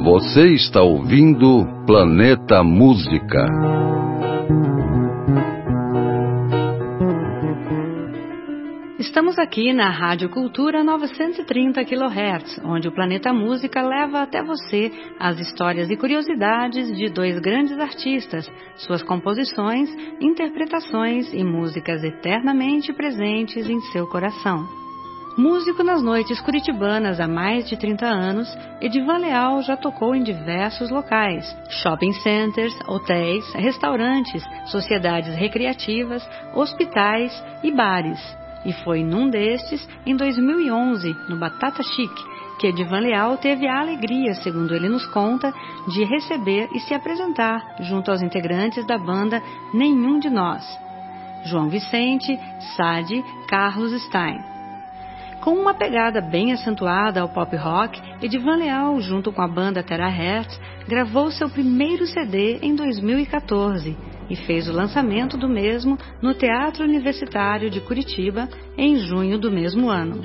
Você está ouvindo Planeta Música. Estamos aqui na Rádio Cultura 930 kHz, onde o Planeta Música leva até você as histórias e curiosidades de dois grandes artistas, suas composições, interpretações e músicas eternamente presentes em seu coração. Músico nas noites curitibanas há mais de 30 anos, Edivan Leal já tocou em diversos locais, shopping centers, hotéis, restaurantes, sociedades recreativas, hospitais e bares. E foi num destes, em 2011, no Batata Chique, que Edivan Leal teve a alegria, segundo ele nos conta, de receber e se apresentar junto aos integrantes da banda Nenhum de Nós, João Vicente, Sade, Carlos Stein. Com uma pegada bem acentuada ao pop rock, Edivan Leal, junto com a banda Terahertz, gravou seu primeiro CD em 2014 e fez o lançamento do mesmo no Teatro Universitário de Curitiba em junho do mesmo ano.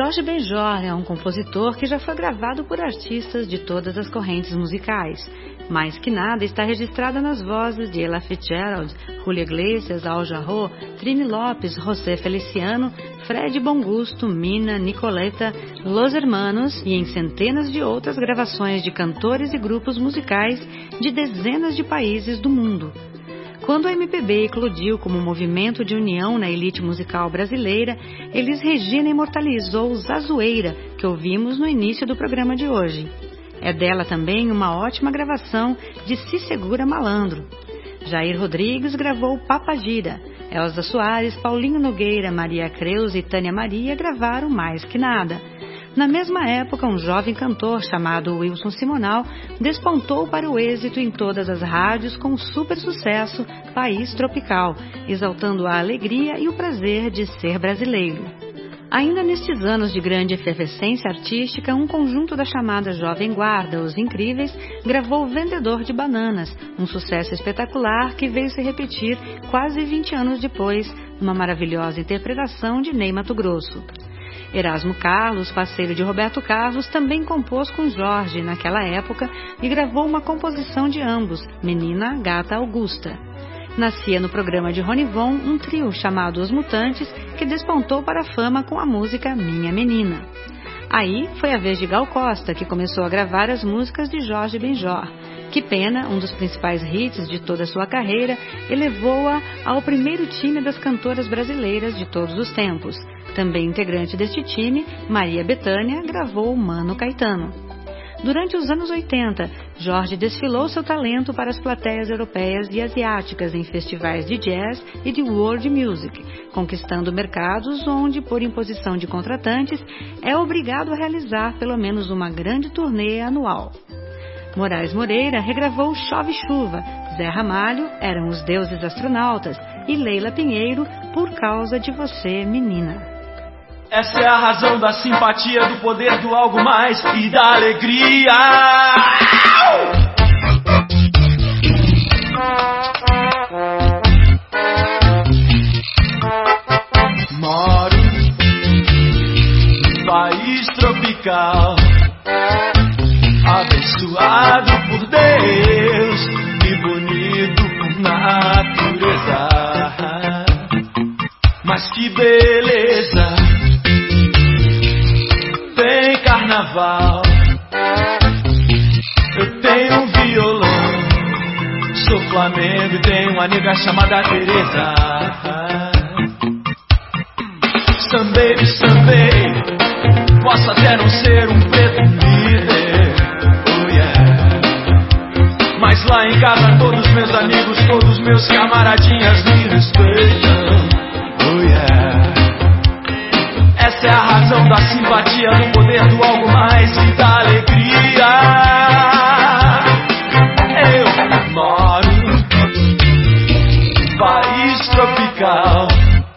Jorge Benjor é um compositor que já foi gravado por artistas de todas as correntes musicais. Mais que nada está registrada nas vozes de Ella Fitzgerald, Julio Iglesias, Al Jarreau, Trini Lopes, José Feliciano, Fred Bom Gosto, Mina, Nicoleta, Los Hermanos e em centenas de outras gravações de cantores e grupos musicais de dezenas de países do mundo. Quando a MPB eclodiu como movimento de união na elite musical brasileira, Elis Regina imortalizou Zazoeira, que ouvimos no início do programa de hoje. É dela também uma ótima gravação de Se Segura Malandro. Jair Rodrigues gravou Papa Gira. Elza Soares, Paulinho Nogueira, Maria Creus e Tânia Maria gravaram Mais Que Nada. Na mesma época, um jovem cantor chamado Wilson Simonal despontou para o êxito em todas as rádios com o super sucesso País Tropical, exaltando a alegria e o prazer de ser brasileiro. Ainda nestes anos de grande efervescência artística, um conjunto da chamada Jovem Guarda, Os Incríveis, gravou Vendedor de Bananas, um sucesso espetacular que veio se repetir quase 20 anos depois, numa maravilhosa interpretação de Ney Matogrosso. Erasmo Carlos, parceiro de Roberto Carlos, também compôs com Jorge naquela época e gravou uma composição de ambos, Menina, Gata, Augusta. Nascia no programa de Ronivon um trio chamado Os Mutantes, que despontou para a fama com a música Minha Menina. Aí foi a vez de Gal Costa, que começou a gravar as músicas de Jorge Benjor. Que Pena, um dos principais hits de toda a sua carreira, elevou-a ao primeiro time das cantoras brasileiras de todos os tempos. Também integrante deste time, Maria Bethânia gravou Mano Caetano. Durante os anos 80, Jorge desfilou seu talento para as plateias europeias e asiáticas em festivais de jazz e de world music, conquistando mercados onde, por imposição de contratantes, é obrigado a realizar pelo menos uma grande turnê anual. Moraes Moreira regravou Chove Chuva, Zé Ramalho, Eram os Deuses Astronautas e Leila Pinheiro, Por Causa de Você, Menina. Essa é a razão da simpatia, do poder do algo mais e da alegria. Moro num país tropical, abençoado por Deus e bonito por natureza. Mas que beleza! Tem carnaval, eu tenho um violão, sou Flamengo e tenho uma nega chamada Teresa. Sambei, sambei, posso até não ser um preto líder, oh yeah. Mas lá em casa todos meus amigos, todos meus camaradinhas me respeitam, oh yeah. Essa é a razão da simpatia, do poder do algo mais e da alegria. Eu moro num país tropical,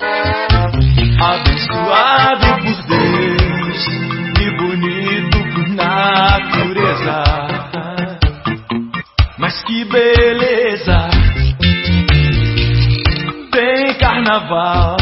abençoado por Deus e bonito por natureza. Mas que beleza! Tem carnaval,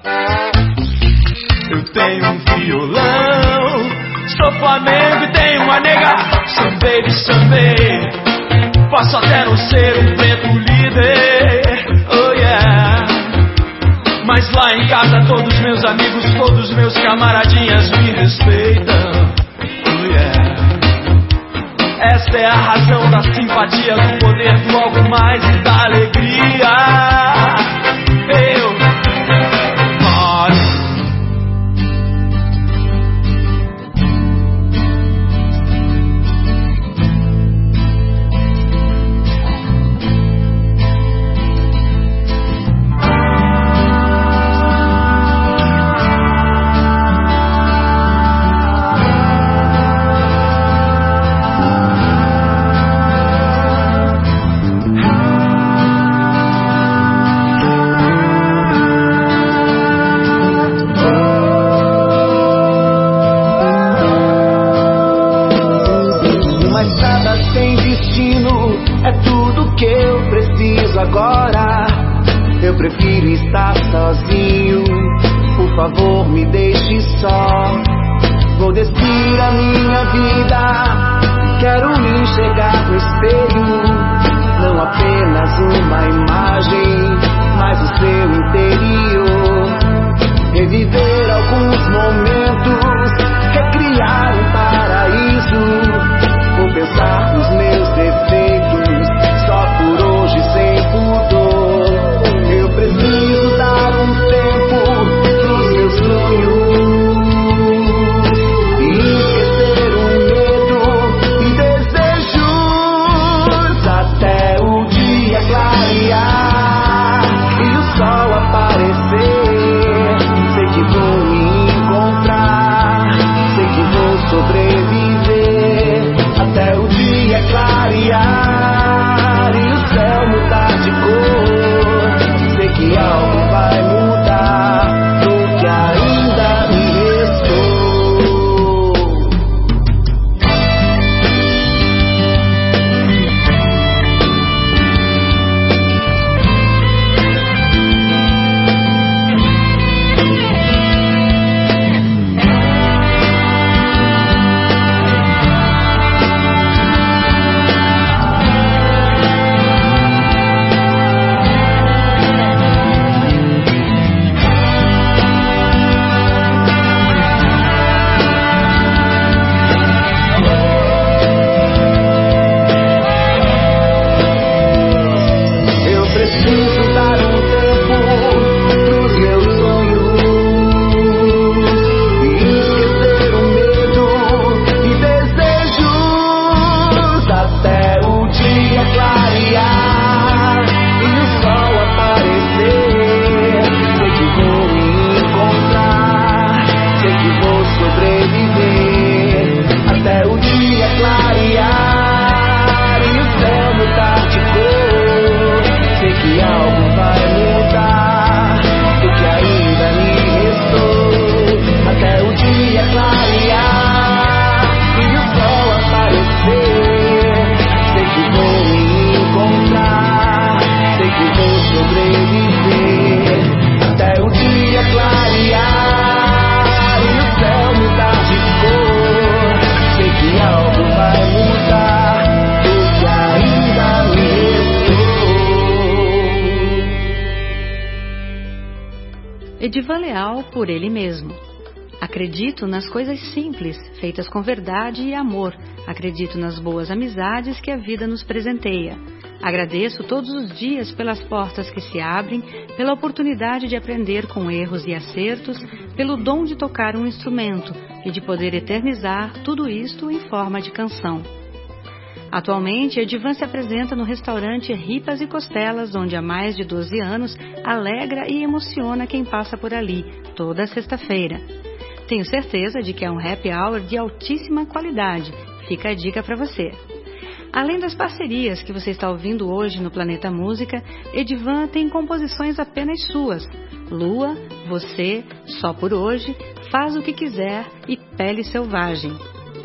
eu tenho um violão, sou Flamengo e tenho uma nega. Sambei, sambei, posso até não ser um preto líder, oh yeah. Mas lá em casa todos meus amigos, todos meus camaradinhas me respeitam, oh yeah. Esta é a razão da simpatia, do poder do algo mais e da alegria. Eu moro. Agora eu prefiro estar sozinho, por favor me deixe só. Quero me enxergar no espelho, não apenas uma imagem, mas o seu interior. Reviver alguns momentos, recriar um paraíso. Vou pensar nos meus defeitos, só por hoje sem pudor. Eu preciso dar um tempo pros meus sonhos e esquecer o medo e desejos até o dia clarear e o sol aparecer. Sei que vou me encontrar, sei que vou sobreviver até o dia clarear e o céu mudar de cor. Sei que algo vai mudar do que ainda me restou. Edivan Leal, por ele mesmo. Acredito nas coisas simples, feitas com verdade e amor. Acredito nas boas amizades que a vida nos presenteia. Agradeço todos os dias pelas portas que se abrem, pela oportunidade de aprender com erros e acertos, pelo dom de tocar um instrumento e de poder eternizar tudo isto em forma de canção. Atualmente, Edivan se apresenta no restaurante Ripas e Costelas, onde há mais de 12 anos alegra e emociona quem passa por ali, toda sexta-feira. Tenho certeza de que é um happy hour de altíssima qualidade. Fica a dica para você. Além das parcerias que você está ouvindo hoje no Planeta Música, Edivan tem composições apenas suas. Lua, Você, Só por Hoje, Faz o que Quiser e Pele Selvagem.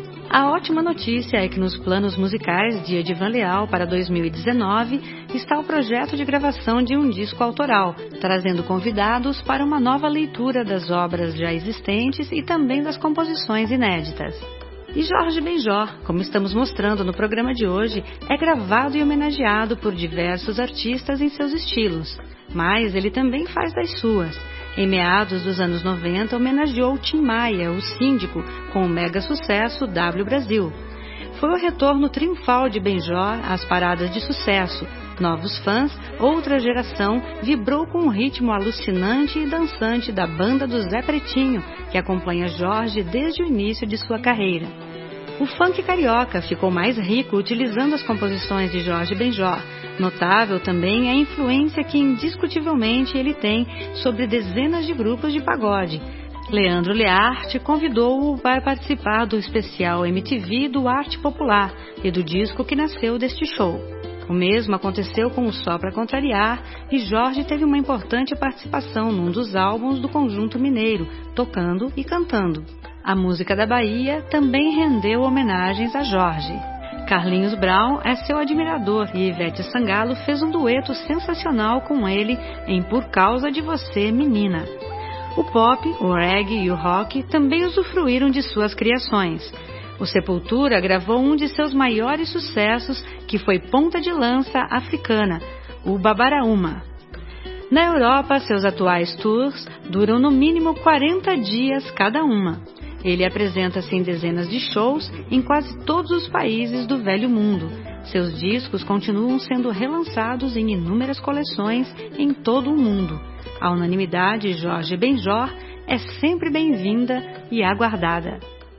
A ótima notícia é que nos planos musicais de Edivan Leal para 2019 está o projeto de gravação de um disco autoral, trazendo convidados para uma nova leitura das obras já existentes e também das composições inéditas. E Jorge Benjor, como estamos mostrando no programa de hoje, é gravado e homenageado por diversos artistas em seus estilos, mas ele também faz das suas. Em meados dos anos 90, homenageou Tim Maia, o Síndico, com o mega sucesso W Brasil. Foi o retorno triunfal de Benjor às paradas de sucesso. Novos fãs, outra geração, vibrou com o ritmo alucinante e dançante da banda do Zé Pretinho, que acompanha Jorge desde o início de sua carreira. O funk carioca ficou mais rico utilizando as composições de Jorge Benjor. Notável também a influência que indiscutivelmente ele tem sobre dezenas de grupos de pagode. Leandro Learte convidou-o para participar do especial MTV do Arte Popular e do disco que nasceu deste show. O mesmo aconteceu com o Só Pra Contrariar e Jorge teve uma importante participação num dos álbuns do Conjunto Mineiro, tocando e cantando. A música da Bahia também rendeu homenagens a Jorge. Carlinhos Brown é seu admirador e Ivete Sangalo fez um dueto sensacional com ele em Por Causa de Você, Menina. O pop, o reggae e o rock também usufruíram de suas criações. O Sepultura gravou um de seus maiores sucessos, que foi ponta de lança africana, o Babarauma. Na Europa, seus atuais tours duram no mínimo 40 dias cada uma. Ele apresenta-se em dezenas de shows em quase todos os países do Velho Mundo. Seus discos continuam sendo relançados em inúmeras coleções em todo o mundo. A unanimidade Jorge Benjor é sempre bem-vinda e aguardada.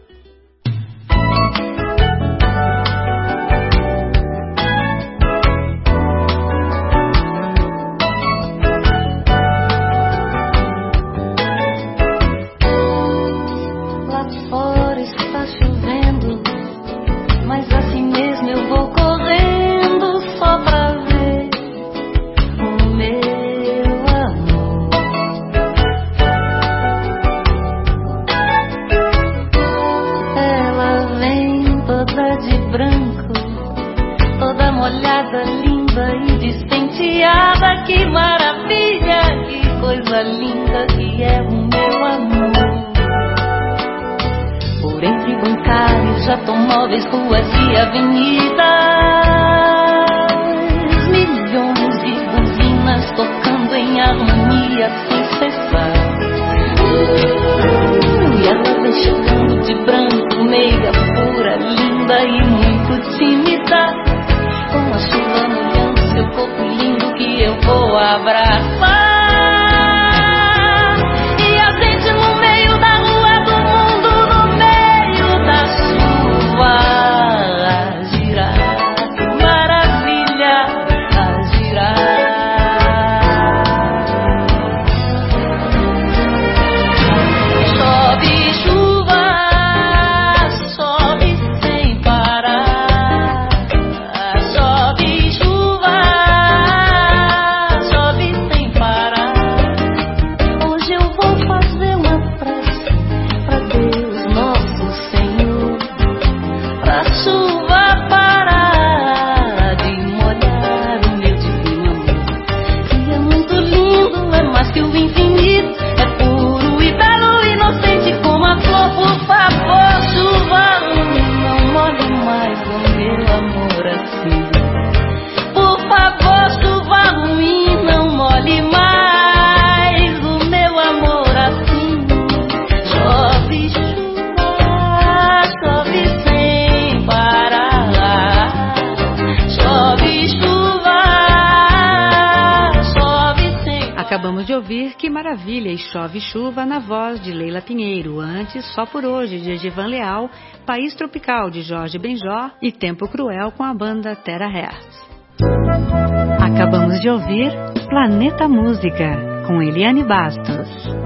Molhada, linda e despenteada, que maravilha, que coisa linda que é o meu amor. Por entre bancários, automóveis, ruas e avenidas, milhões de buzinas tocando em harmonia sem cessar. E ela vem chegando de branco, meia pura, linda e muito tímida, com a chuva molhando seu corpo lindo que eu vou abraçar. E a gente no meio da rua do mundo, no meio da chuva, a girar, que maravilha, a girar. Chove chuva, sobe sem parar. Acabamos de ouvir Que Maravilha e Chove Chuva na voz de Leila Pinheiro, antes Só Por Hoje de Edivan Leal, País Tropical de Jorge Benjor e Tempo Cruel com a banda Terahertz. Acabamos de ouvir Planeta Música com Eliane Bastos.